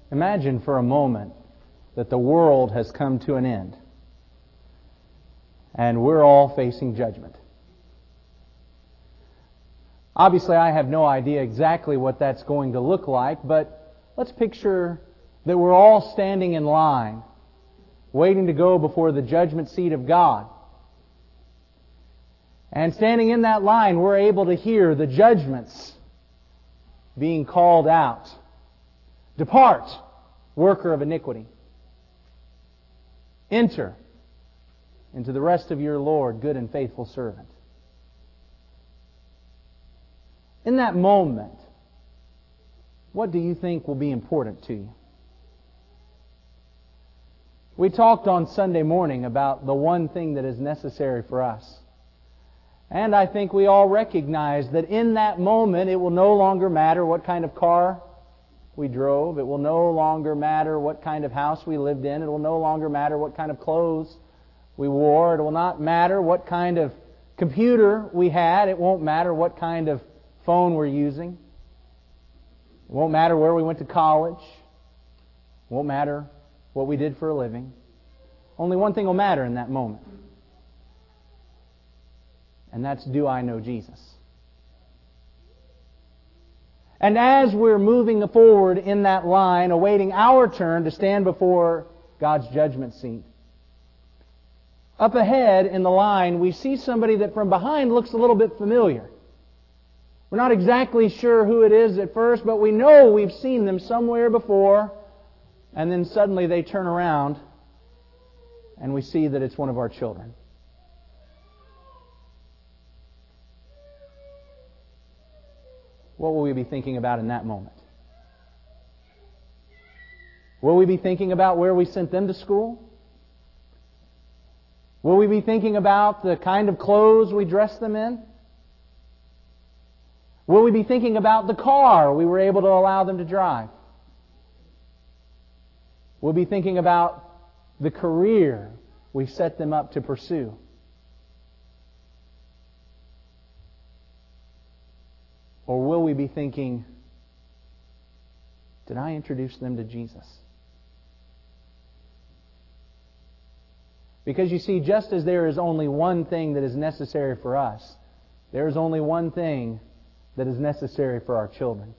Imagine for a moment that the world has come to an end and we're all facing judgment. Obviously, I have no idea exactly what that's going to look like, but let's picture that we're all standing in line, waiting to go before the judgment seat of God. And standing in that line, we're able to hear the judgments being called out. Depart, worker of iniquity. Enter into the rest of your Lord, good and faithful servant. In that moment, what do you think will be important to you? We talked on Sunday morning about the one thing that is necessary for us. And I think we all recognize that in that moment it will no longer matter what kind of car we drove. It will no longer matter what kind of house we lived in. It will no longer matter what kind of clothes we wore. It will not matter what kind of computer we had. It won't matter what kind of phone we're using. It won't matter where we went to college. It won't matter what we did for a living. Only one thing will matter in that moment. And that's, do I know Jesus? And as we're moving forward in that line, awaiting our turn to stand before God's judgment seat, up ahead in the line, we see somebody that from behind looks a little bit familiar. We're not exactly sure who it is at first, but we know we've seen them somewhere before. And then suddenly they turn around and we see that it's one of our children. What will we be thinking about in that moment? Will we be thinking about where we sent them to school? Will we be thinking about the kind of clothes we dressed them in? Will we be thinking about the car we were able to allow them to drive? We'll be thinking about the career we set them up to pursue. Or will we be thinking, did I introduce them to Jesus? Because you see, just as there is only one thing that is necessary for us, there is only one thing that is necessary for our children.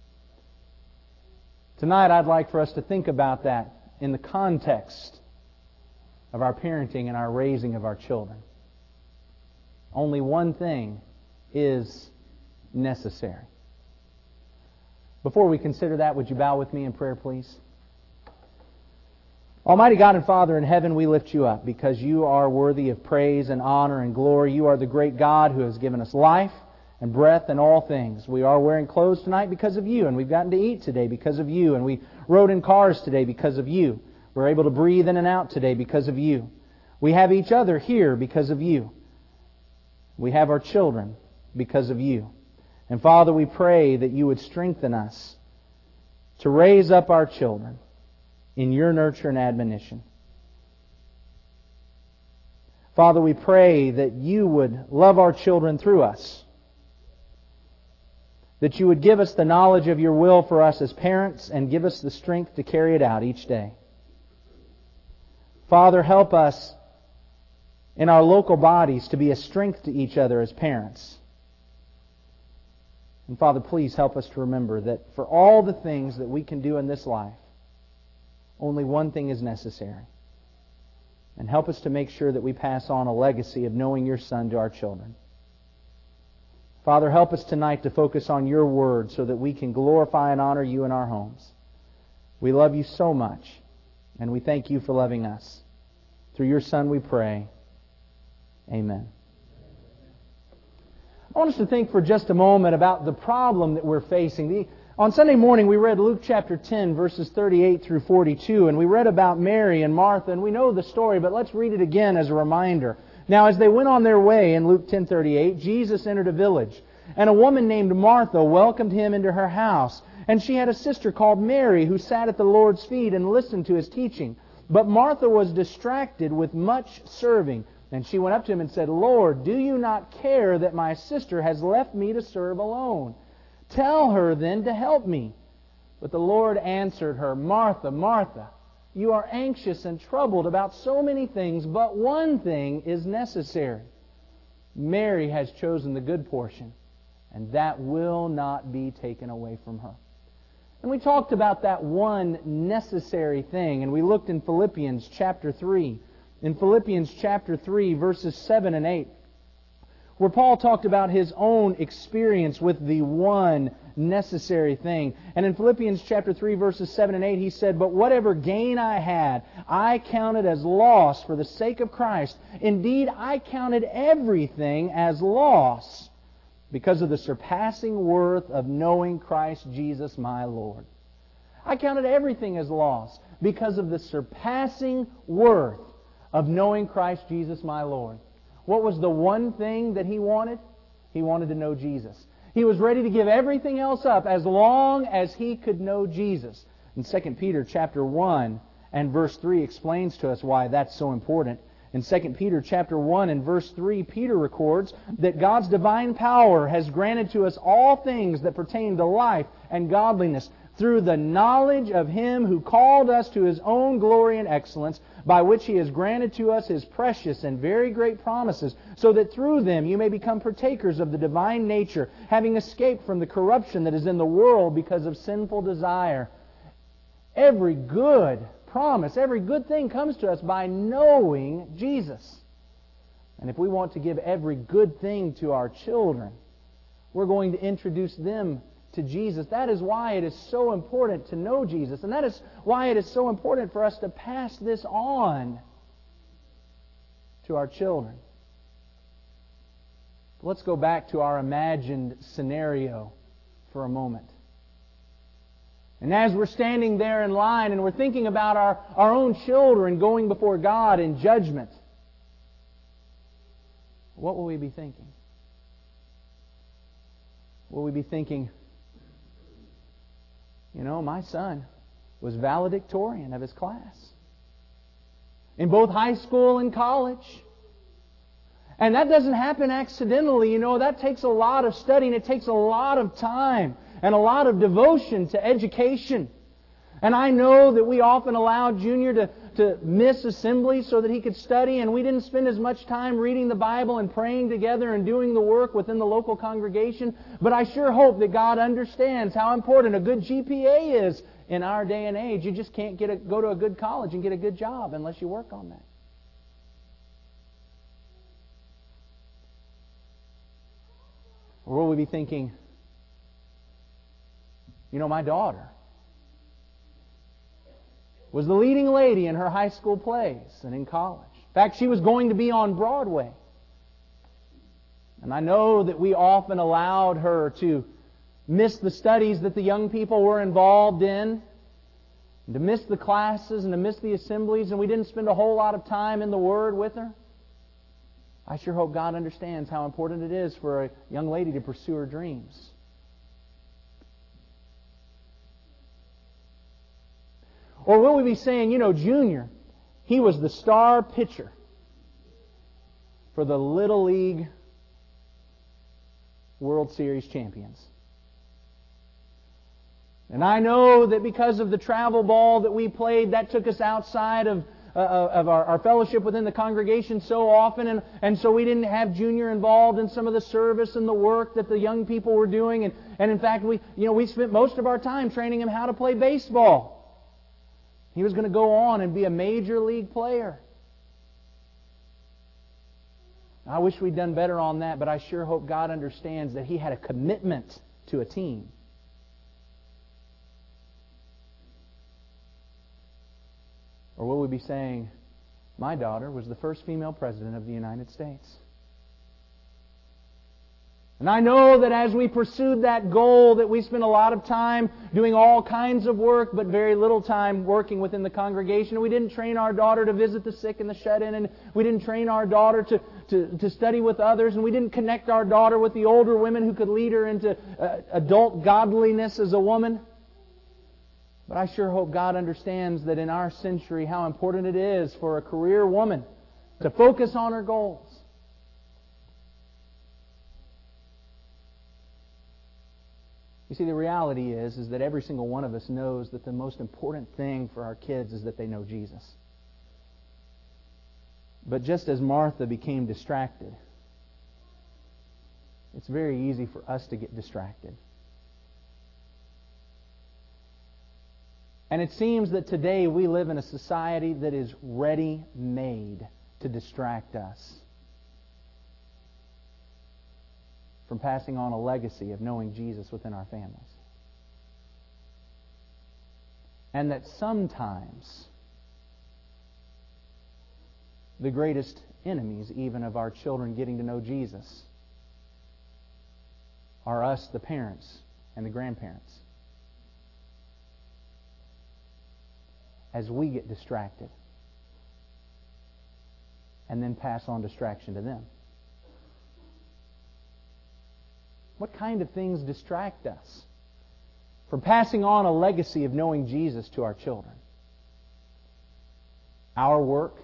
Tonight I'd like for us to think about that in the context of our parenting and our raising of our children. Only one thing is necessary. Before we consider that, would you bow with me in prayer, please? Almighty God and Father in heaven, we lift you up because you are worthy of praise and honor and glory. You are the great God who has given us life and breath and all things. We are wearing clothes tonight because of you, and we've gotten to eat today because of you, and we rode in cars today because of you. We're able to breathe in and out today because of you. We have each other here because of you. We have our children because of you. And Father, we pray that you would strengthen us to raise up our children in your nurture and admonition. Father, we pray that you would love our children through us. That you would give us the knowledge of your will for us as parents and give us the strength to carry it out each day. Father, help us in our local bodies to be a strength to each other as parents. And Father, please help us to remember that for all the things that we can do in this life, only one thing is necessary. And help us to make sure that we pass on a legacy of knowing your Son to our children. Father, help us tonight to focus on your word so that we can glorify and honor you in our homes. We love you so much, and we thank you for loving us. Through your Son we pray. Amen. I want us to think for just a moment about the problem that we're facing. On Sunday morning we read Luke chapter 10, verses 38 through 42, and we read about Mary and Martha, and we know the story, but let's read it again as a reminder. Now, as they went on their way, in Luke 10:38, Jesus entered a village, and a woman named Martha welcomed him into her house. And she had a sister called Mary who sat at the Lord's feet and listened to his teaching. But Martha was distracted with much serving. And she went up to him and said, Lord, do you not care that my sister has left me to serve alone? Tell her then to help me. But the Lord answered her, Martha, Martha, you are anxious and troubled about so many things, but one thing is necessary. Mary has chosen the good portion, and that will not be taken away from her. And we talked about that one necessary thing, and we looked in Philippians chapter 3. In Philippians chapter 3, verses 7 and 8, where Paul talked about his own experience with the one necessary thing. And in Philippians chapter 3, verses 7 and 8, he said, But whatever gain I had, I counted as loss for the sake of Christ. Indeed, I counted everything as loss because of the surpassing worth of knowing Christ Jesus my Lord. I counted everything as loss because of the surpassing worth of knowing Christ Jesus my Lord. What was the one thing that he wanted? He wanted to know Jesus. He was ready to give everything else up as long as he could know Jesus. And 2 Peter chapter 1 and verse 3 explains to us why that's so important. In 2 Peter chapter 1 and verse 3, Peter records that God's divine power has granted to us all things that pertain to life and godliness through the knowledge of Him who called us to His own glory and excellence, by which He has granted to us His precious and very great promises, so that through them you may become partakers of the divine nature, having escaped from the corruption that is in the world because of sinful desire. Every good promise, every good thing comes to us by knowing Jesus. And if we want to give every good thing to our children, we're going to introduce them to Jesus. That is why it is so important to know Jesus. And that is why it is so important for us to pass this on to our children. Let's go back to our imagined scenario for a moment. And as we're standing there in line and we're thinking about our own children going before God in judgment, what will we be thinking? Will we be thinking, you know, my son was valedictorian of his class in both high school and college. And that doesn't happen accidentally. You know, that takes a lot of studying. It takes a lot of time and a lot of devotion to education. And I know that we often allowed Junior to miss assembly so that he could study, and we didn't spend as much time reading the Bible and praying together and doing the work within the local congregation. But I sure hope that God understands how important a good GPA is in our day and age. You just can't go to a good college and get a good job unless you work on that. Or will we be thinking, you know, my daughter was the leading lady in her high school plays and in college. In fact, she was going to be on Broadway. And I know that we often allowed her to miss the studies that the young people were involved in, and to miss the classes and to miss the assemblies, and we didn't spend a whole lot of time in the Word with her. I sure hope God understands how important it is for a young lady to pursue her dreams. Or will we be saying, you know, Junior, he was the star pitcher for the Little League World Series champions. And I know that because of the travel ball that we played, that took us outside of our fellowship within the congregation so often, and so we didn't have Junior involved in some of the service and the work that the young people were doing. And in fact, we spent most of our time training him how to play baseball. He was going to go on and be a major league player. I wish we'd done better on that, but I sure hope God understands that he had a commitment to a team. Or will we be saying, my daughter was the first female president of the United States? And I know that as we pursued that goal, that we spent a lot of time doing all kinds of work, but very little time working within the congregation. We didn't train our daughter to visit the sick and the shut-in, and we didn't train our daughter to study with others, and we didn't connect our daughter with the older women who could lead her into adult godliness as a woman. But I sure hope God understands that in our century how important it is for a career woman to focus on her goals. You see, the reality is that every single one of us knows that the most important thing for our kids is that they know Jesus. But just as Martha became distracted, it's very easy for us to get distracted. And it seems that today we live in a society that is ready-made to distract us from passing on a legacy of knowing Jesus within our families. And that sometimes the greatest enemies, even of our children getting to know Jesus, are us, the parents and the grandparents, as we get distracted and then pass on distraction to them. What kind of things distract us from passing on a legacy of knowing Jesus to our children? Our work?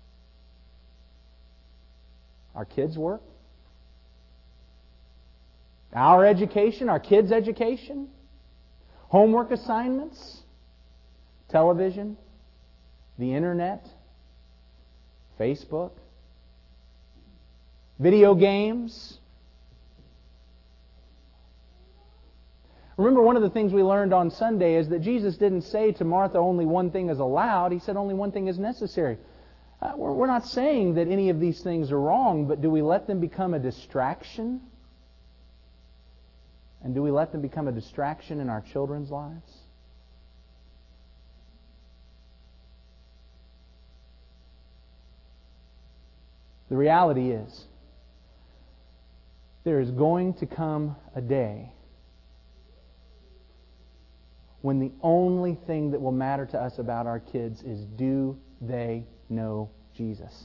Our kids' work? Our education? Our kids' education? Homework assignments? Television? The internet? Facebook? Video games? Remember, one of the things we learned on Sunday is that Jesus didn't say to Martha only one thing is allowed. He said only one thing is necessary. We're not saying that any of these things are wrong, but do we let them become a distraction? And do we let them become a distraction in our children's lives? The reality is, there is going to come a day when the only thing that will matter to us about our kids is, do they know Jesus?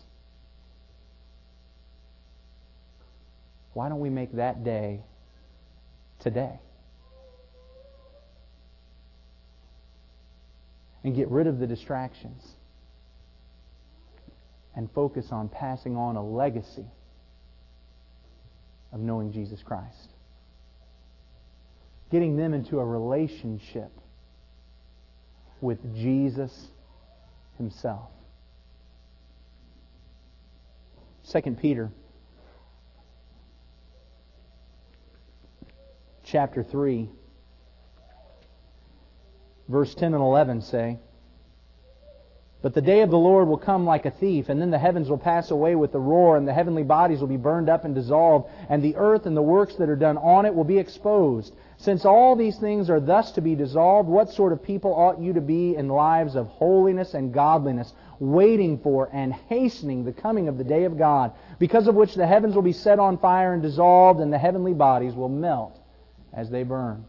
Why don't we make that day today? And get rid of the distractions and focus on passing on a legacy of knowing Jesus Christ. Getting them into a relationship with Jesus Himself. 2 Peter chapter 3, verse 10 and 11 say, "But the day of the Lord will come like a thief, and then the heavens will pass away with a roar, and the heavenly bodies will be burned up and dissolved, and the earth and the works that are done on it will be exposed. Since all these things are thus to be dissolved, what sort of people ought you to be in lives of holiness and godliness, waiting for and hastening the coming of the day of God, because of which the heavens will be set on fire and dissolved, and the heavenly bodies will melt as they burn."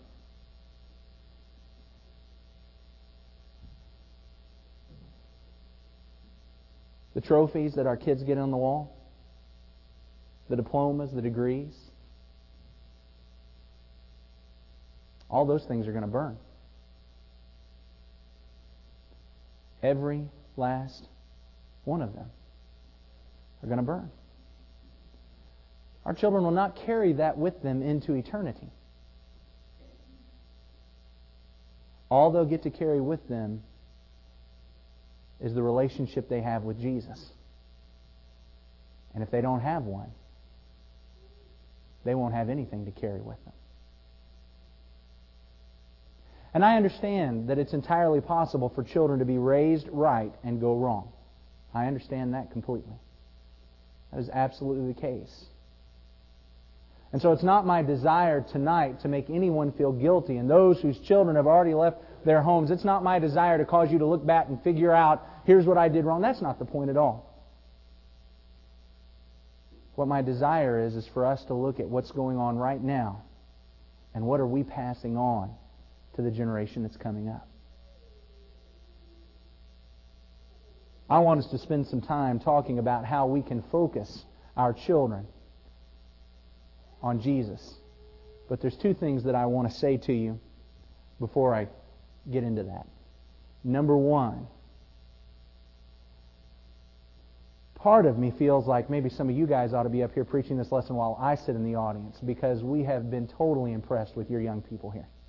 The trophies that our kids get on the wall, the diplomas, the degrees, all those things are going to burn. Every last one of them are going to burn. Our children will not carry that with them into eternity. All they'll get to carry with them is the relationship they have with Jesus. And if they don't have one, they won't have anything to carry with them. And I understand that it's entirely possible for children to be raised right and go wrong. I understand that completely. That is absolutely the case. And so it's not my desire tonight to make anyone feel guilty. And those whose children have already left their homes, it's not my desire to cause you to look back and figure out, here's what I did wrong. That's not the point at all. What my desire is for us to look at what's going on right now and what are we passing on to the generation that's coming up. I want us to spend some time talking about how we can focus our children on Jesus. But there's two things that I want to say to you before I get into that. Number one, part of me feels like maybe some of you guys ought to be up here preaching this lesson while I sit in the audience, because we have been totally impressed with your young people here.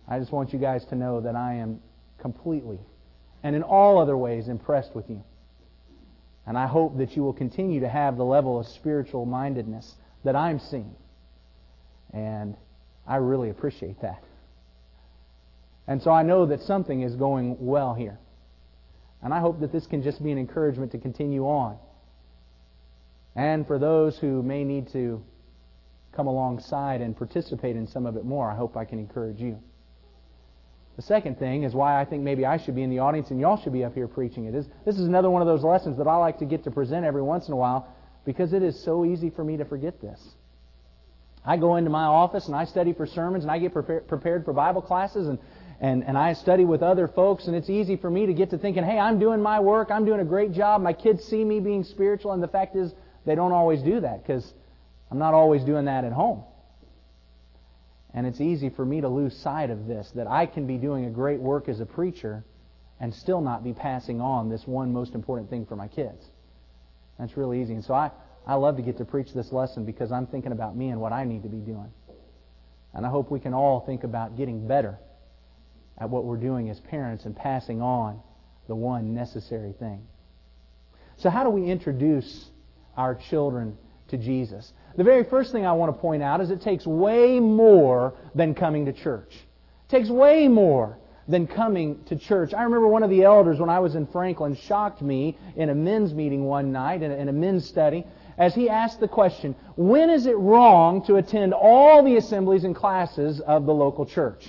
I just want you guys to know that I am completely and in all other ways impressed with you. And I hope that you will continue to have the level of spiritual mindedness that I'm seeing. And I really appreciate that. And so I know that something is going well here. And I hope that this can just be an encouragement to continue on. And for those who may need to come alongside and participate in some of it more, I hope I can encourage you. The second thing is why I think maybe I should be in the audience and y'all should be up here preaching it. This is another one of those lessons that I like to get to present every once in a while because it is so easy for me to forget this. I go into my office and I study for sermons and I get prepared for Bible classes and I study with other folks, and it's easy for me to get to thinking, hey, I'm doing my work, I'm doing a great job, my kids see me being spiritual, and the fact is they don't always do that because I'm not always doing that at home. And it's easy for me to lose sight of this, that I can be doing a great work as a preacher and still not be passing on this one most important thing for my kids. That's really easy. And so I love to get to preach this lesson because I'm thinking about me and what I need to be doing. And I hope we can all think about getting better at what we're doing as parents and passing on the one necessary thing. So how do we introduce our children to Jesus? The very first thing I want to point out is it takes way more than coming to church. It takes way more than coming to church. I remember one of the elders when I was in Franklin shocked me in a men's meeting one night, in a men's study, as he asked the question, when is it wrong to attend all the assemblies and classes of the local church?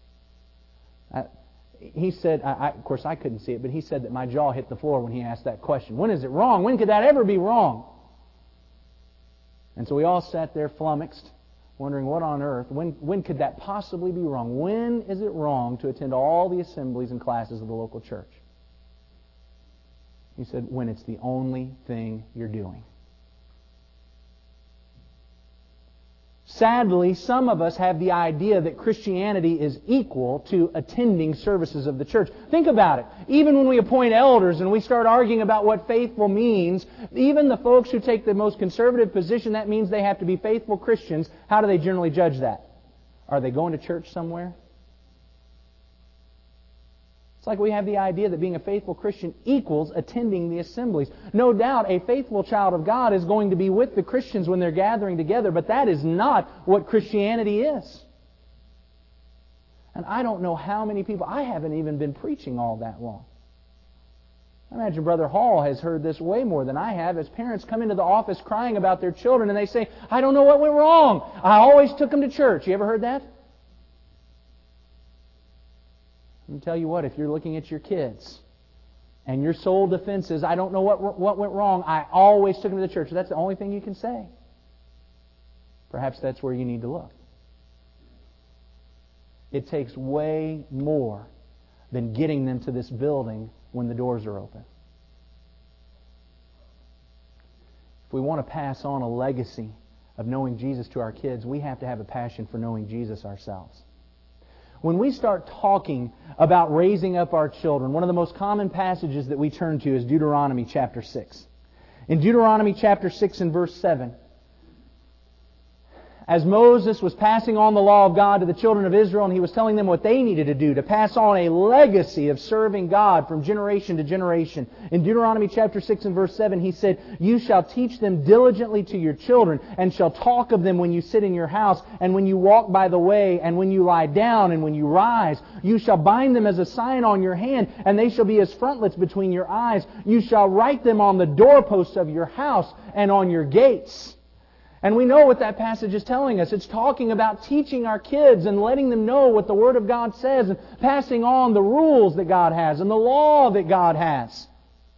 He said, of course I couldn't see it, but he said that my jaw hit the floor when he asked that question. When is it wrong? When could that ever be wrong? And so we all sat there flummoxed, wondering what on earth, when could that possibly be wrong? When is it wrong to attend all the assemblies and classes of the local church? He said, when it's the only thing you're doing. Sadly, some of us have the idea that Christianity is equal to attending services of the church. Think about it. Even when we appoint elders and we start arguing about what faithful means, even the folks who take the most conservative position, that means they have to be faithful Christians. How do they generally judge that? Are they going to church somewhere? It's like we have the idea that being a faithful Christian equals attending the assemblies. No doubt a faithful child of God is going to be with the Christians when they're gathering together, but that is not what Christianity is. And I don't know how many people, I haven't even been preaching all that long. I imagine Brother Hall has heard this way more than I have as parents come into the office crying about their children and they say, I don't know what went wrong. I always took them to church. You ever heard that? Let me tell you what, if you're looking at your kids and your sole defense is, I don't know what went wrong, I always took them to the church. That's the only thing you can say. Perhaps that's where you need to look. It takes way more than getting them to this building when the doors are open. If we want to pass on a legacy of knowing Jesus to our kids, we have to have a passion for knowing Jesus ourselves. When we start talking about raising up our children, one of the most common passages that we turn to is Deuteronomy chapter 6. In Deuteronomy chapter 6 and verse 7, as Moses was passing on the law of God to the children of Israel and he was telling them what they needed to do to pass on a legacy of serving God from generation to generation. In Deuteronomy chapter 6 and verse 7 he said, you shall teach them diligently to your children and shall talk of them when you sit in your house and when you walk by the way and when you lie down and when you rise. You shall bind them as a sign on your hand and they shall be as frontlets between your eyes. You shall write them on the doorposts of your house and on your gates. And we know what that passage is telling us. It's talking about teaching our kids and letting them know what the Word of God says and passing on the rules that God has and the law that God has.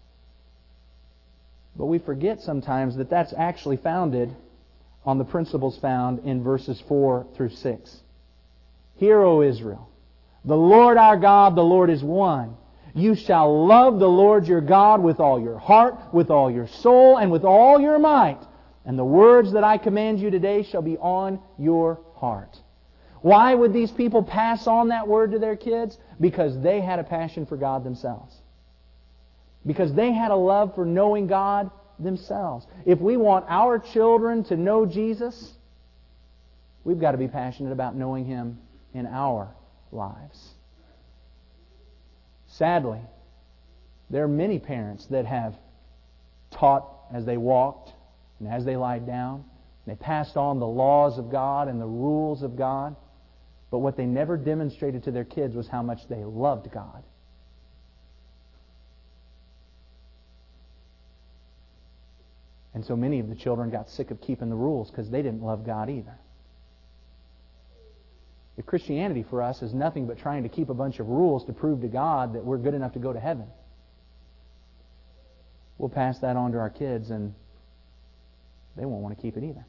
But we forget sometimes that that's actually founded on the principles found in verses 4 through 6. Hear, O Israel, the Lord our God, the Lord is one. You shall love the Lord your God with all your heart, with all your soul, and with all your might. And the words that I command you today shall be on your heart. Why would these people pass on that word to their kids? Because they had a passion for God themselves. Because they had a love for knowing God themselves. If we want our children to know Jesus, we've got to be passionate about knowing Him in our lives. Sadly, there are many parents that have taught as they walked and as they lied down. They passed on the laws of God and the rules of God. But what they never demonstrated to their kids was how much they loved God. And so many of the children got sick of keeping the rules because they didn't love God either. If Christianity for us is nothing but trying to keep a bunch of rules to prove to God that we're good enough to go to heaven, we'll pass that on to our kids and they won't want to keep it either.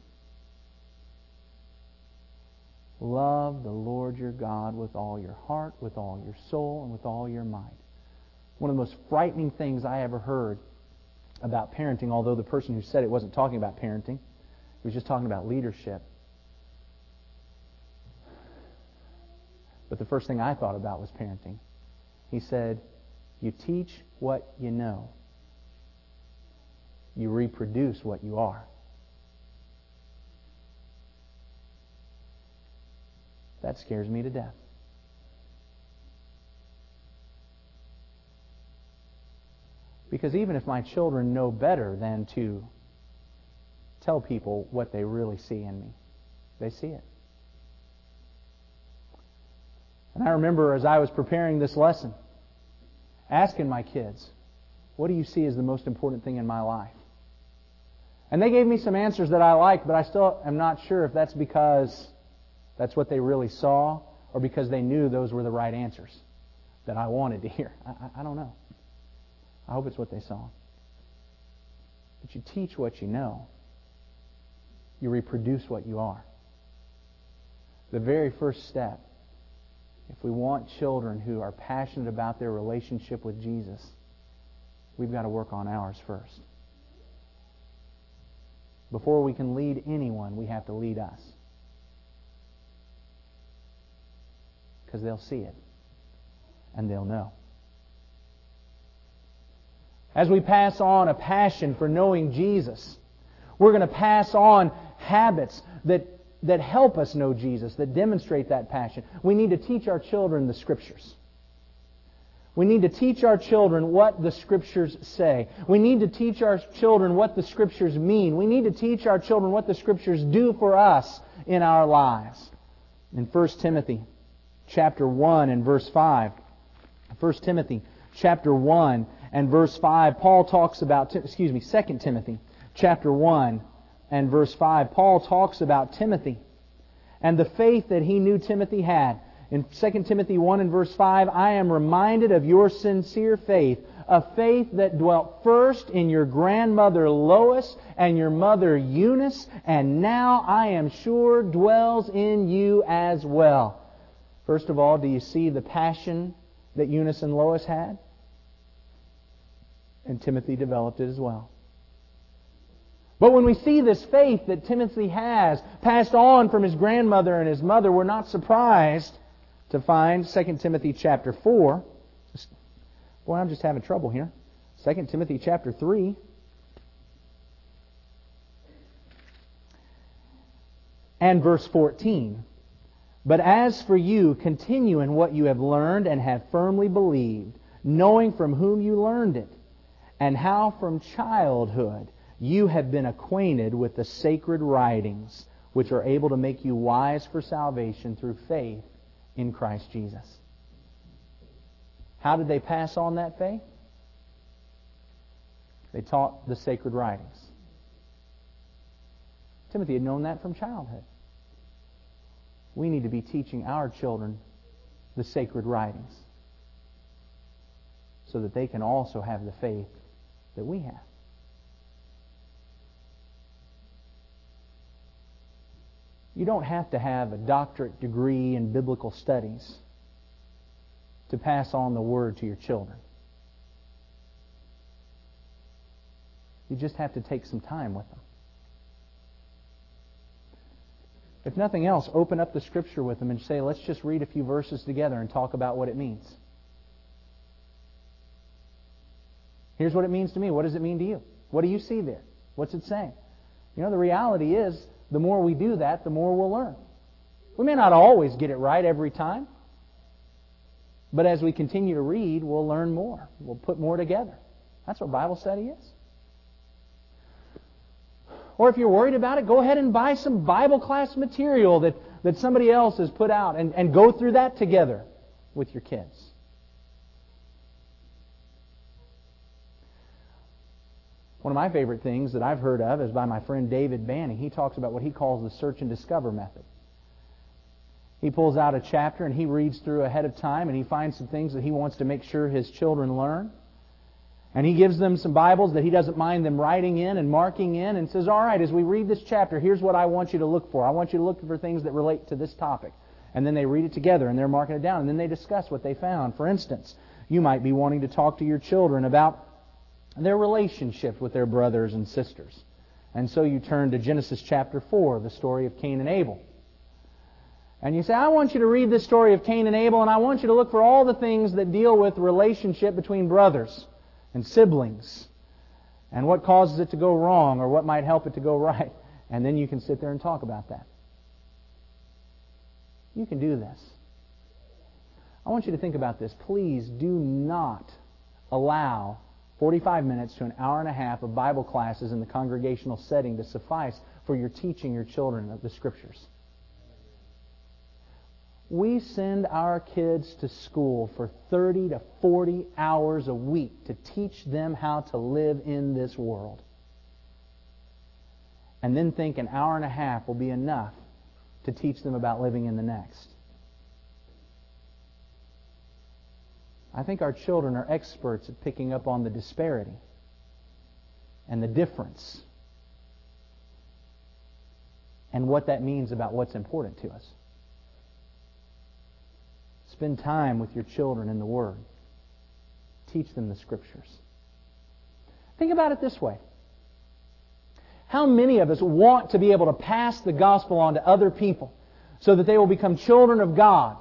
Love the Lord your God with all your heart, with all your soul, and with all your might. One of the most frightening things I ever heard about parenting, although the person who said it wasn't talking about parenting, he was just talking about leadership. But the first thing I thought about was parenting. He said, you teach what you know. You reproduce what you are. That scares me to death. Because even if my children know better than to tell people what they really see in me, they see it. And I remember as I was preparing this lesson, asking my kids, what do you see as the most important thing in my life? And they gave me some answers that I liked, but I still am not sure if that's because that's what they really saw or because they knew those were the right answers that I wanted to hear. I don't know. I hope it's what they saw. But you teach what you know. You reproduce what you are. The very first step, if we want children who are passionate about their relationship with Jesus, we've got to work on ours first. Before we can lead anyone, we have to lead us. Because they'll see it. And they'll know. As we pass on a passion for knowing Jesus, we're going to pass on habits that help us know Jesus, that demonstrate that passion. We need to teach our children the Scriptures. We need to teach our children what the Scriptures say. We need to teach our children what the Scriptures mean. We need to teach our children what the Scriptures do for us in our lives. In 1 Timothy chapter 1 and verse 5, 1 Timothy chapter 1 and verse 5, Paul talks about, 2 Timothy chapter 1 and verse 5, Paul talks about Timothy and the faith that he knew Timothy had. In 2 Timothy 1 and verse 5, I am reminded of your sincere faith, a faith that dwelt first in your grandmother Lois and your mother Eunice, and now I am sure dwells in you as well. First of all, do you see the passion that Eunice and Lois had? And Timothy developed it as well. But when we see this faith that Timothy has passed on from his grandmother and his mother, we're not surprised to find 2 Timothy chapter 4. Boy, I'm just having trouble here. 2 Timothy chapter 3. And verse 14. But as for you, continue in what you have learned and have firmly believed, knowing from whom you learned it, and how from childhood you have been acquainted with the sacred writings, which are able to make you wise for salvation through faith in Christ Jesus. How did they pass on that faith? They taught the sacred writings. Timothy had known that from childhood. We need to be teaching our children the sacred writings so that they can also have the faith that we have. You don't have to have a doctorate degree in biblical studies to pass on the Word to your children. You just have to take some time with them. If nothing else, open up the Scripture with them and say, let's just read a few verses together and talk about what it means. Here's what it means to me. What does it mean to you? What do you see there? What's it saying? You know, the reality is, the more we do that, the more we'll learn. We may not always get it right every time, But as we continue to read, we'll learn more. We'll put more together. That's what Bible study is. Or if you're worried about it, go ahead and buy some Bible class material that somebody else has put out and go through that together with your kids. One of my favorite things that I've heard of is by my friend David Banning. He talks about what he calls the search and discover method. He pulls out a chapter and he reads through ahead of time and he finds some things that he wants to make sure his children learn. And he gives them some Bibles that he doesn't mind them writing in and marking in and says, all right, as we read this chapter, here's what I want you to look for. I want you to look for things that relate to this topic. And then they read it together and they're marking it down and then they discuss what they found. For instance, you might be wanting to talk to your children about their relationship with their brothers and sisters. And so you turn to Genesis chapter 4, the story of Cain and Abel. And you say, I want you to read this story of Cain and Abel, and I want you to look for all the things that deal with relationship between brothers and siblings, and what causes it to go wrong, or what might help it to go right. And then you can sit there and talk about that. You can do this. I want you to think about this. Please do not allow 45 minutes to an hour and a half of Bible classes in the congregational setting to suffice for your teaching your children of the Scriptures. We send our kids to school for 30 to 40 hours a week to teach them how to live in this world. And then think an hour and a half will be enough to teach them about living in the next. I think our children are experts at picking up on the disparity and the difference and what that means about what's important to us. Spend time with your children in the Word. Teach them the Scriptures. Think about it this way. How many of us want to be able to pass the gospel on to other people so that they will become children of God?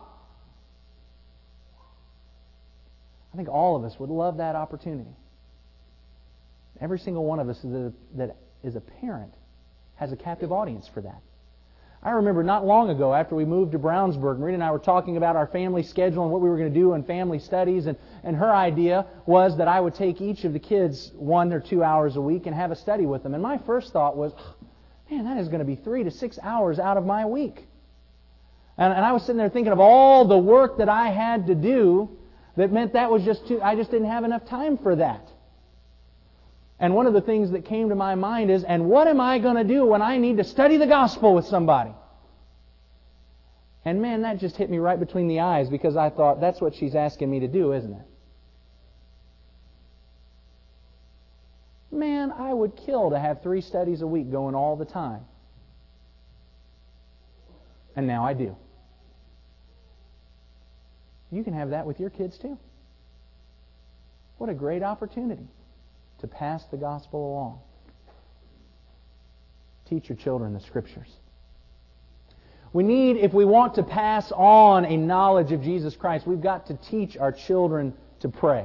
I think all of us would love that opportunity. Every single one of us that is a parent has a captive audience for that. I remember not long ago, after we moved to Brownsburg, Marita and I were talking about our family schedule and what we were going to do in family studies, and her idea was that I would take each of the kids 1 or 2 hours a week and have a study with them. And my first thought was, man, that is going to be 3 to 6 hours out of my week. And I was sitting there thinking of all the work that I had to do that meant that was just I just didn't have enough time for that. And one of the things that came to my mind is, and what am I going to do when I need to study the gospel with somebody? And man, that just hit me right between the eyes, because I thought, that's what she's asking me to do, isn't it? Man, I would kill to have 3 studies a week going all the time. And now I do. You can have that with your kids too. What a great opportunity to pass the gospel along. Teach your children the Scriptures. We need, if we want to pass on a knowledge of Jesus Christ, we've got to teach our children to pray.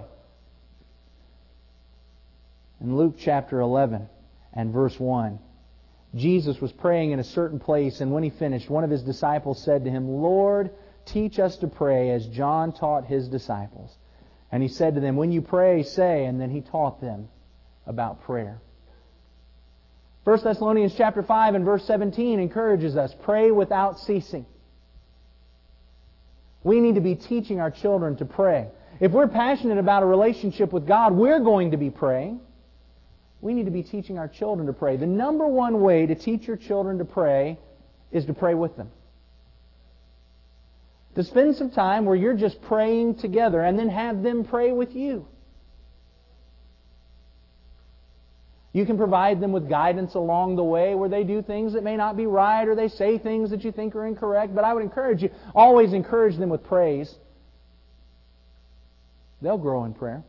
In Luke chapter 11 and verse 1, Jesus was praying in a certain place, and when he finished, one of his disciples said to him, Lord, teach us to pray as John taught his disciples. And he said to them, when you pray, say, and then he taught them about prayer. 1 Thessalonians chapter 5 and verse 17 encourages us, pray without ceasing. We need to be teaching our children to pray. If we're passionate about a relationship with God, we're going to be praying. We need to be teaching our children to pray. The number one way to teach your children to pray is to pray with them. To spend some time where you're just praying together and then have them pray with you. You can provide them with guidance along the way where they do things that may not be right or they say things that you think are incorrect. But I would encourage you, always encourage them with praise. They'll grow in prayer.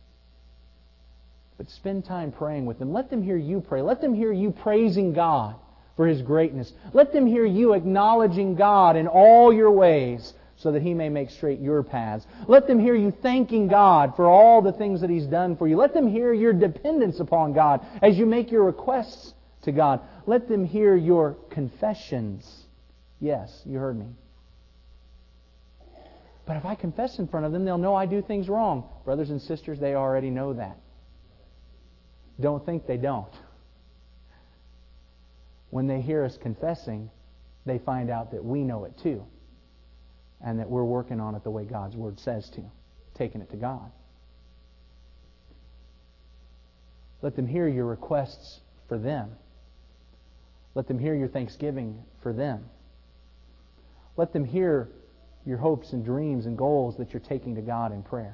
But spend time praying with them. Let them hear you pray. Let them hear you praising God for His greatness. Let them hear you acknowledging God in all your ways so that He may make straight your paths. Let them hear you thanking God for all the things that He's done for you. Let them hear your dependence upon God as you make your requests to God. Let them hear your confessions. Yes, you heard me. But if I confess in front of them, they'll know I do things wrong. Brothers and sisters, they already know that. Don't think they don't. When they hear us confessing, they find out that we know it too. And that we're working on it the way God's Word says to. Taking it to God. Let them hear your requests for them. Let them hear your thanksgiving for them. Let them hear your hopes and dreams and goals that you're taking to God in prayer.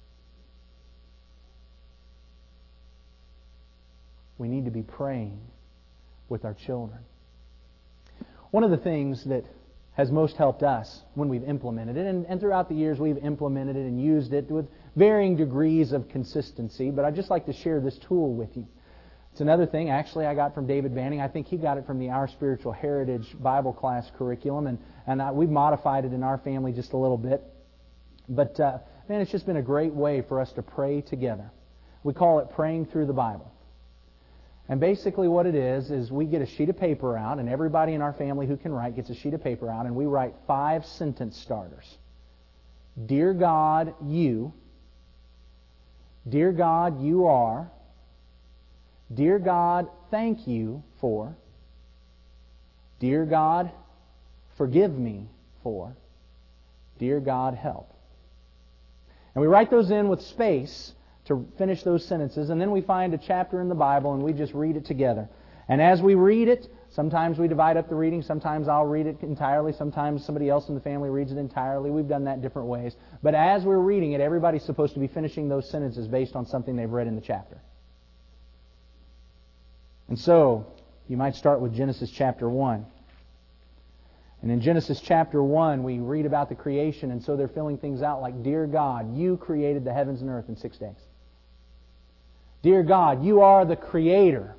We need to be praying with our children. One of the things that has most helped us when we've implemented it, and throughout the years we've implemented it and used it with varying degrees of consistency, but I'd just like to share this tool with you. It's another thing, actually, I got from David Banning. I think he got it from the Our Spiritual Heritage Bible class curriculum, and we've modified it in our family just a little bit. But, man, it's just been a great way for us to pray together. We call it Praying Through the Bible. And basically what it is we get a sheet of paper out, and everybody in our family who can write gets a sheet of paper out, and we write 5 sentence starters. Dear God, you. Dear God, you are. Dear God, thank you for. Dear God, forgive me for. Dear God, help. And we write those in with space to finish those sentences, and then we find a chapter in the Bible and we just read it together. And as we read it, sometimes we divide up the reading, sometimes I'll read it entirely, sometimes somebody else in the family reads it entirely. We've done that different ways. But as we're reading it, everybody's supposed to be finishing those sentences based on something they've read in the chapter. And so, you might start with Genesis chapter 1. And in Genesis chapter 1, we read about the creation, and so they're filling things out like, Dear God, you created the heavens and earth in 6 days. Dear God, you are the Creator.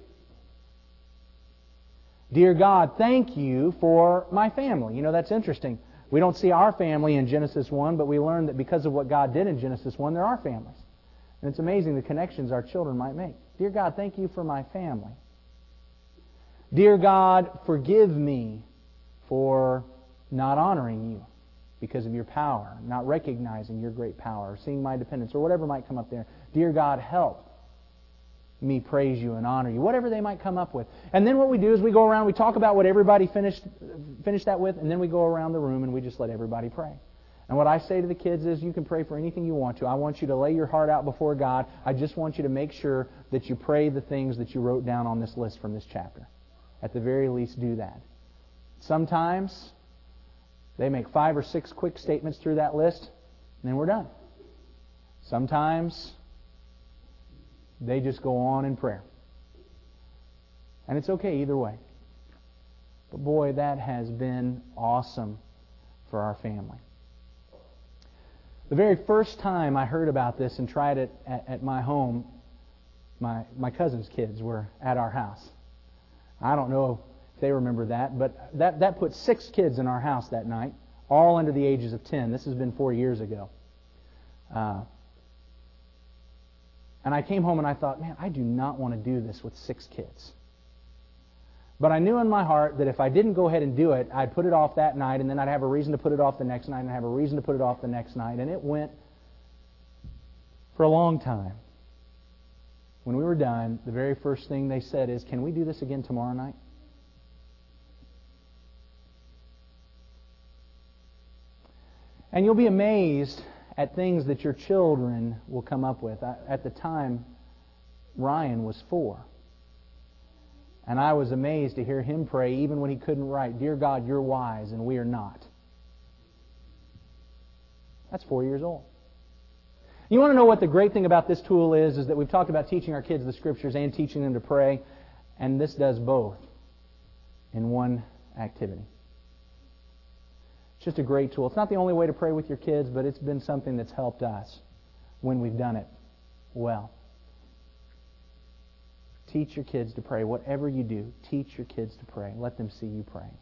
Dear God, thank you for my family. You know, that's interesting. We don't see our family in Genesis 1, but we learn that because of what God did in Genesis 1, there are families. And it's amazing the connections our children might make. Dear God, thank you for my family. Dear God, forgive me for not honoring you because of your power, not recognizing your great power, seeing my dependence, or whatever might come up there. Dear God, help me praise you and honor you, whatever they might come up with. And then what we do is we go around, we talk about what everybody finished that with, and then we go around the room and we just let everybody pray. And what I say to the kids is, you can pray for anything you want to. I want you to lay your heart out before God. I just want you to make sure that you pray the things that you wrote down on this list from this chapter. At the very least, do that. Sometimes they make 5 or 6 quick statements through that list, and then we're done. Sometimes they just go on in prayer. And it's okay either way. But boy, that has been awesome for our family. The very first time I heard about this and tried it at my home, my cousin's kids were at our house. I don't know if they remember that, but that put 6 kids in our house that night, all under the ages of 10. This has been 4 years ago. And I came home and I thought, man, I do not want to do this with 6 kids. But I knew in my heart that if I didn't go ahead and do it, I'd put it off that night, and then I'd have a reason to put it off the next night, and I'd have a reason to put it off the next night. And it went for a long time. When we were done, the very first thing they said is, can we do this again tomorrow night? And you'll be amazed at things that your children will come up with. At the time, Ryan was 4. And I was amazed to hear him pray, even when he couldn't write, Dear God, you're wise, and we are not. That's 4 years old. You want to know what the great thing about this tool is that we've talked about teaching our kids the Scriptures and teaching them to pray, and this does both in one activity. It's just a great tool. It's not the only way to pray with your kids, but it's been something that's helped us when we've done it well. Teach your kids to pray. Whatever you do, teach your kids to pray. Let them see you pray.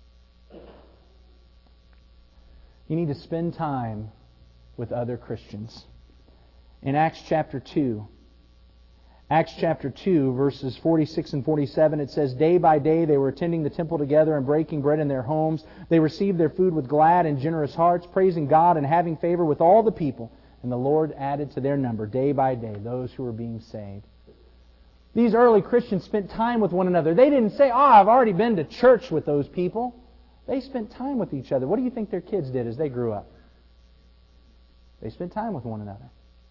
You need to spend time with other Christians. In Acts chapter 2, Acts chapter 2, verses 46 and 47, it says, "Day by day they were attending the temple together and breaking bread in their homes. They received their food with glad and generous hearts, praising God and having favor with all the people. And the Lord added to their number day by day those who were being saved." These early Christians spent time with one another. They didn't say, I've already been to church with those people. They spent time with each other. What do you think their kids did as they grew up? They spent time with one another.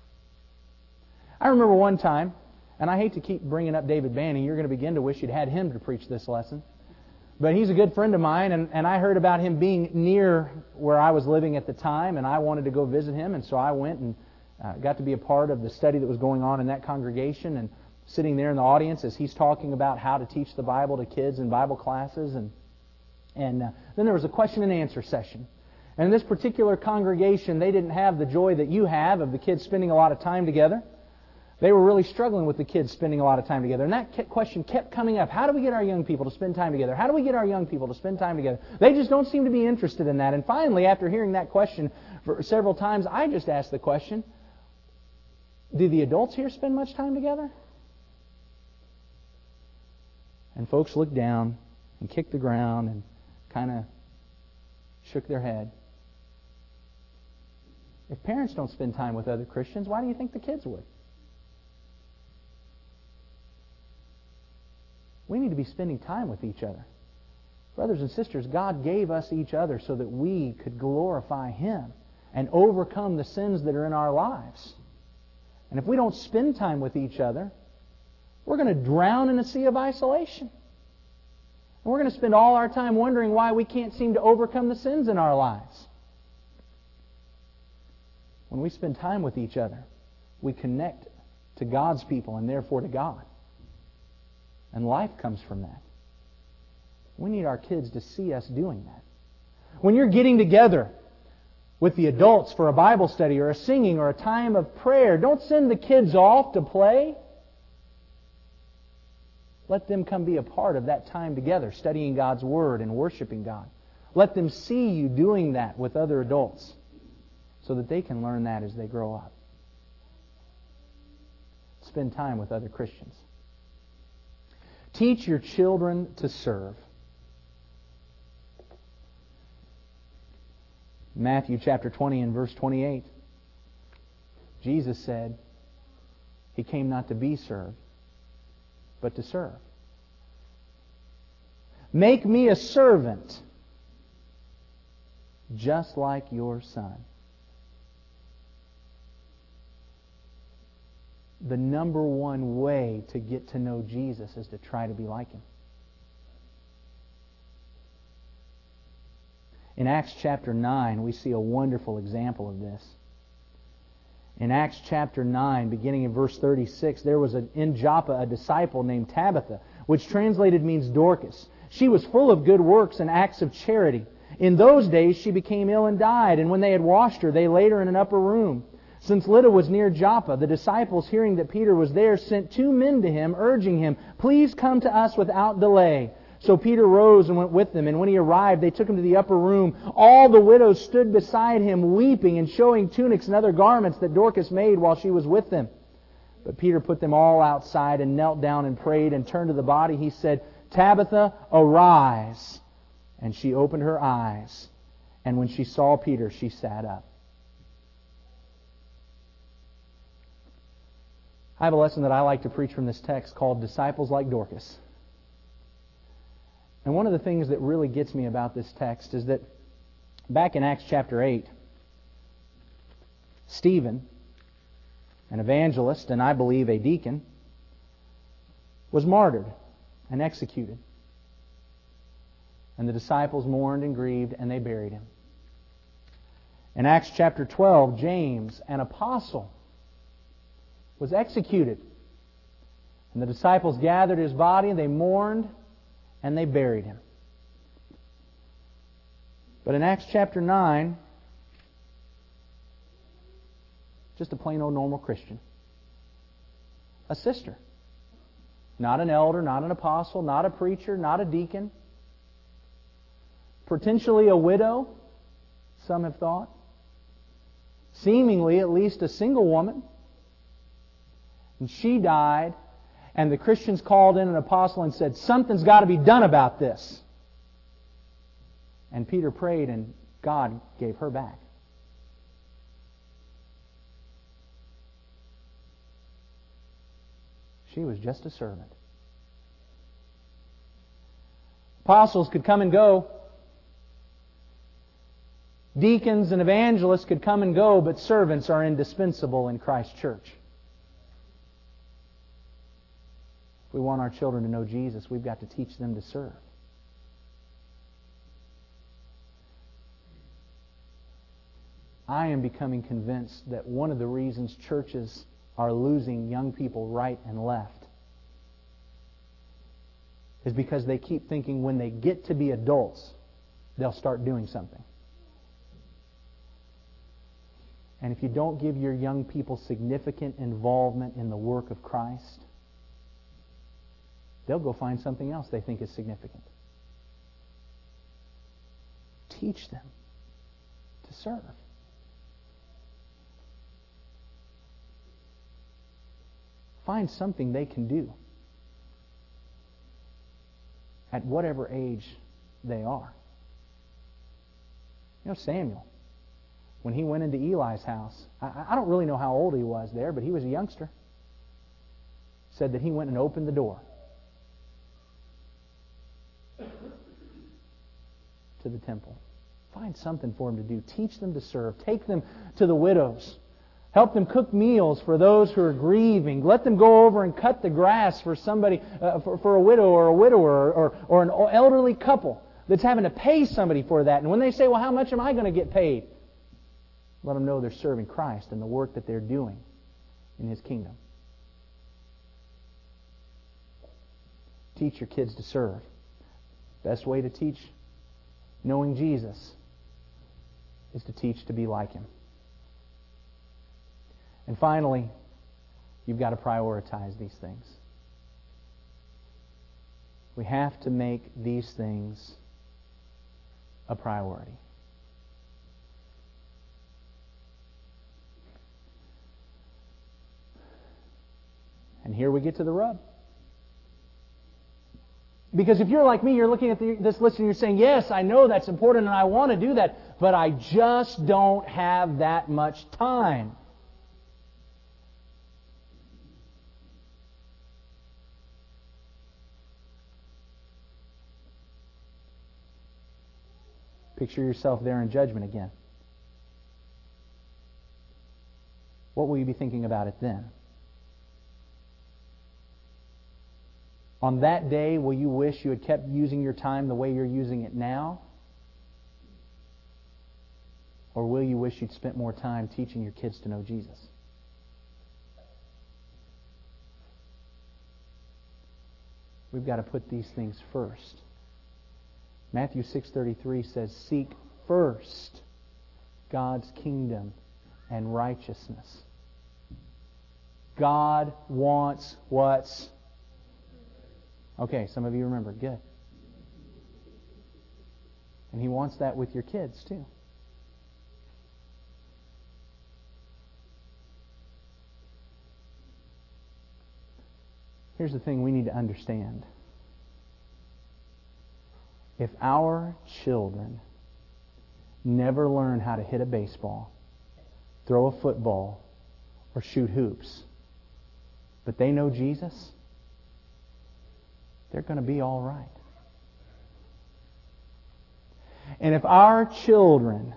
I remember one time, and I hate to keep bringing up David Banning. You're going to begin to wish you'd had him to preach this lesson. But he's a good friend of mine, and I heard about him being near where I was living at the time, and I wanted to go visit him, and so I went and got to be a part of the study that was going on in that congregation, and sitting there in the audience as he's talking about how to teach the Bible to kids in Bible classes, and then there was a question and answer session. And in this particular congregation, they didn't have the joy that you have of the kids spending a lot of time together. They were really struggling with the kids spending a lot of time together. And that question kept coming up. How do we get our young people to spend time together? How do we get our young people to spend time together? They just don't seem to be interested in that. And finally, after hearing that question for several times, I just asked the question, do the adults here spend much time together? And folks looked down and kicked the ground and kind of shook their head. If parents don't spend time with other Christians, why do you think the kids would? We need to be spending time with each other. Brothers and sisters, God gave us each other so that we could glorify Him and overcome the sins that are in our lives. And if we don't spend time with each other, we're going to drown in a sea of isolation. And we're going to spend all our time wondering why we can't seem to overcome the sins in our lives. When we spend time with each other, we connect to God's people and therefore to God. And life comes from that. We need our kids to see us doing that. When you're getting together with the adults for a Bible study or a singing or a time of prayer, don't send the kids off to play. Let them come be a part of that time together, studying God's Word and worshiping God. Let them see you doing that with other adults so that they can learn that as they grow up. Spend time with other Christians. Teach your children to serve. Matthew chapter 20 and verse 28. Jesus said, He came not to be served, but to serve. Make me a servant, just like your Son. The number one way to get to know Jesus is to try to be like Him. In Acts chapter 9, we see a wonderful example of this. In Acts chapter 9, beginning in verse 36, there was in Joppa a disciple named Tabitha, which translated means Dorcas. She was full of good works and acts of charity. In those days she became ill and died, and when they had washed her, they laid her in an upper room. Since Lydda was near Joppa, the disciples, hearing that Peter was there, sent 2 men to him, urging him, "Please come to us without delay." So Peter rose and went with them, and when he arrived, they took him to the upper room. All the widows stood beside him, weeping and showing tunics and other garments that Dorcas made while she was with them. But Peter put them all outside and knelt down and prayed, and turned to the body. He said, "Tabitha, arise." And she opened her eyes, and when she saw Peter, she sat up. I have a lesson that I like to preach from this text called Disciples Like Dorcas. And one of the things that really gets me about this text is that back in Acts chapter 8, Stephen, an evangelist and I believe a deacon, was martyred and executed. And the disciples mourned and grieved and they buried him. In Acts chapter 12, James, an apostle, was executed. And the disciples gathered his body and they mourned and they buried him. But in Acts chapter 9, just a plain old normal Christian. A sister. Not an elder, not an apostle, not a preacher, not a deacon. Potentially a widow, some have thought. Seemingly at least a single woman. And she died And the Christians called in an apostle and said, something's got to be done about this. And Peter prayed and God gave her back. She was just a servant. Apostles could come and go. Deacons and evangelists could come and go, but servants are indispensable in Christ's church. If we want our children to know Jesus, we've got to teach them to serve. I am becoming convinced that one of the reasons churches are losing young people right and left is because they keep thinking when they get to be adults, they'll start doing something. And if you don't give your young people significant involvement in the work of Christ, they'll go find something else they think is significant. Teach them to serve. Find something they can do at whatever age they are. You know, Samuel, when he went into Eli's house, I don't really know how old he was there, but he was a youngster. Said that he went and opened the door to the temple. Find something for them to do. Teach them to serve. Take them to the widows. Help them cook meals for those who are grieving. Let them go over and cut the grass for somebody, for a widow or a widower or an elderly couple that's having to pay somebody for that. And when they say, well, how much am I going to get paid? Let them know they're serving Christ and the work that they're doing in His kingdom. Teach your kids to serve. Best way to teach knowing Jesus is to teach to be like Him. And finally, you've got to prioritize these things. We have to make these things a priority. And here we get to the rub. Because if you're like me, you're looking at this list and you're saying, yes, I know that's important and I want to do that, but I just don't have that much time. Picture yourself there in judgment again. What will you be thinking about it then? On that day, will you wish you had kept using your time the way you're using it now? Or will you wish you'd spent more time teaching your kids to know Jesus? We've got to put these things first. Matthew 6:33 says, seek first God's kingdom and righteousness. God wants what's... Okay, some of you remember. Good. And He wants that with your kids too. Here's the thing we need to understand. If our children never learn how to hit a baseball, throw a football, or shoot hoops, but they know Jesus, they're going to be all right. And if our children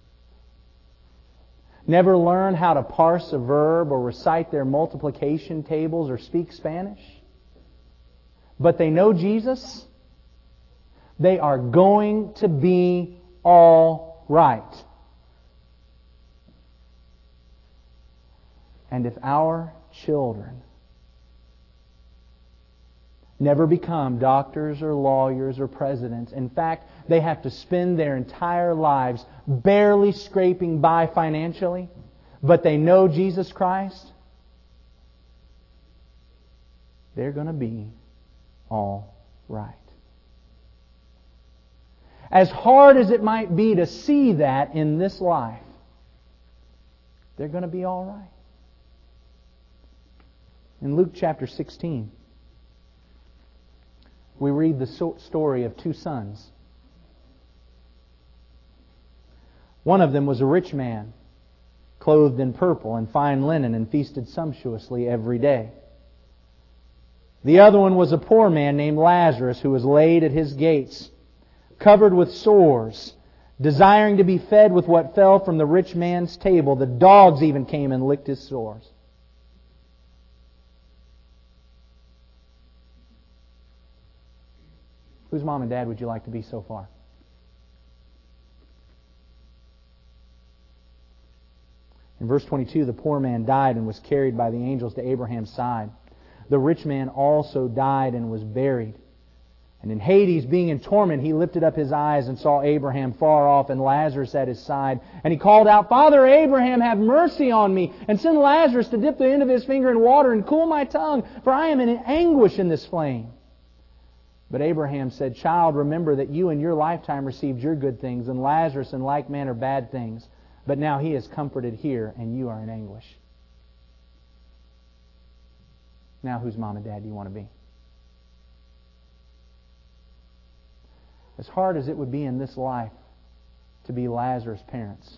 never learn how to parse a verb or recite their multiplication tables or speak Spanish, but they know Jesus, they are going to be all right. And if our children never become doctors or lawyers or presidents, in fact, they have to spend their entire lives barely scraping by financially, but they know Jesus Christ, they're going to be all right. As hard as it might be to see that in this life, they're going to be all right. In Luke chapter 16, we read the story of two sons. One of them was a rich man, clothed in purple and fine linen, and feasted sumptuously every day. The other one was a poor man named Lazarus, who was laid at his gates, covered with sores, desiring to be fed with what fell from the rich man's table. The dogs even came and licked his sores. Whose mom and dad would you like to be so far? In verse 22, the poor man died and was carried by the angels to Abraham's side. The rich man also died and was buried. And in Hades, being in torment, he lifted up his eyes and saw Abraham far off and Lazarus at his side. And he called out, "Father Abraham, have mercy on me, and send Lazarus to dip the end of his finger in water and cool my tongue, for I am in anguish in this flame." But Abraham said, "Child, remember that you in your lifetime received your good things, and Lazarus in like manner bad things. But now he is comforted here, and you are in anguish." Now whose mom and dad do you want to be? As hard as it would be in this life to be Lazarus' parents,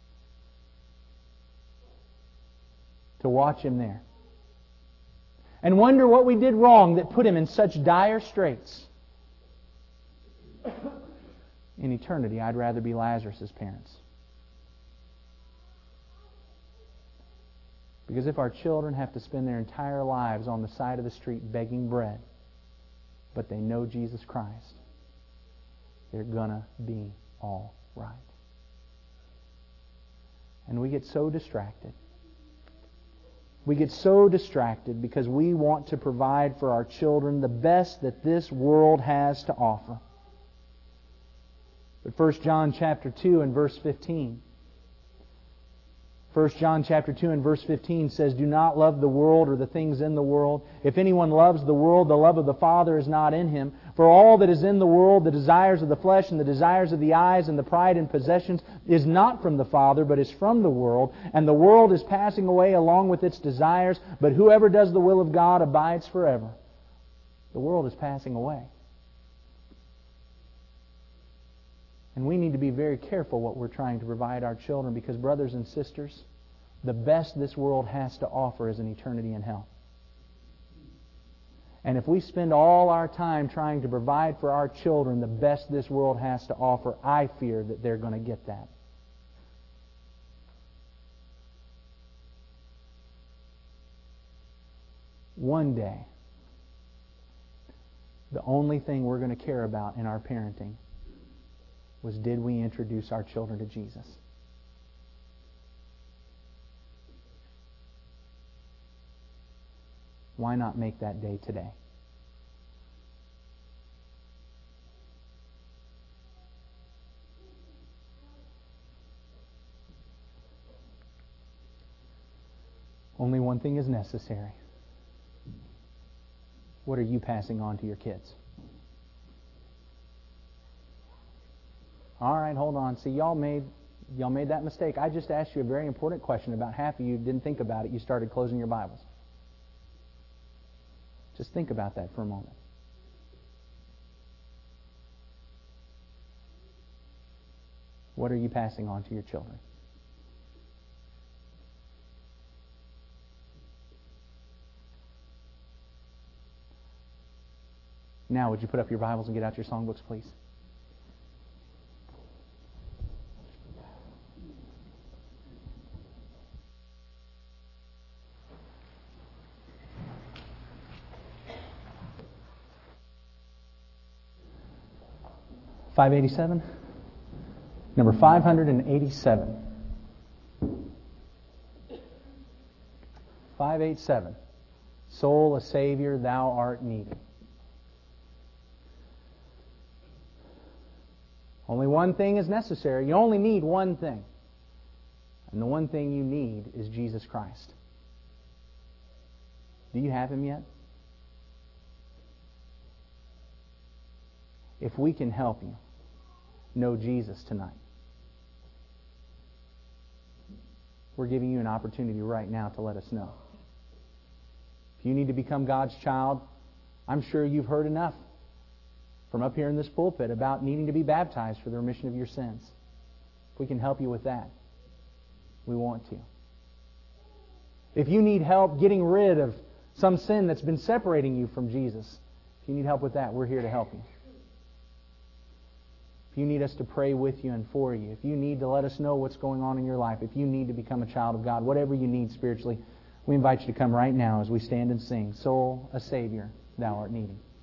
to watch him there, and wonder what we did wrong that put him in such dire straits. In eternity, I'd rather be Lazarus' parents. Because if our children have to spend their entire lives on the side of the street begging bread, but they know Jesus Christ, they're gonna be all right. And we get so distracted. We get so distracted because we want to provide for our children the best that this world has to offer. But 1 John chapter 2 and verse 15. 1 John chapter 2 and verse 15 says, "Do not love the world or the things in the world. If anyone loves the world, the love of the Father is not in him. For all that is in the world, the desires of the flesh and the desires of the eyes and the pride in possessions, is not from the Father, but is from the world. And the world is passing away along with its desires, but whoever does the will of God abides forever." The world is passing away. And we need to be very careful what we're trying to provide our children, because, brothers and sisters, the best this world has to offer is an eternity in hell. And if we spend all our time trying to provide for our children the best this world has to offer, I fear that they're going to get that. One day, the only thing we're going to care about in our parenting was, did we introduce our children to Jesus? Why not make that day today? Only one thing is necessary. What are you passing on to your kids? All right, hold on. See, y'all made that mistake. I just asked you a very important question. About half of you didn't think about it. You started closing your Bibles. Just think about that for a moment. What are you passing on to your children? Now, would you put up your Bibles and get out your songbooks, please? $587? Number 587. 587. Soul, a Savior, thou art needed. Only one thing is necessary. You only need one thing. And the one thing you need is Jesus Christ. Do you have Him yet? If we can help you know Jesus tonight, we're giving you an opportunity right now to let us know. If you need to become God's child, I'm sure you've heard enough from up here in this pulpit about needing to be baptized for the remission of your sins. If we can help you with that, we want to. If you need help getting rid of some sin that's been separating you from Jesus, if you need help with that, we're here to help you. If you need us to pray with you and for you, if you need to let us know what's going on in your life, if you need to become a child of God, whatever you need spiritually, we invite you to come right now as we stand and sing, Soul, a Savior, Thou art needing.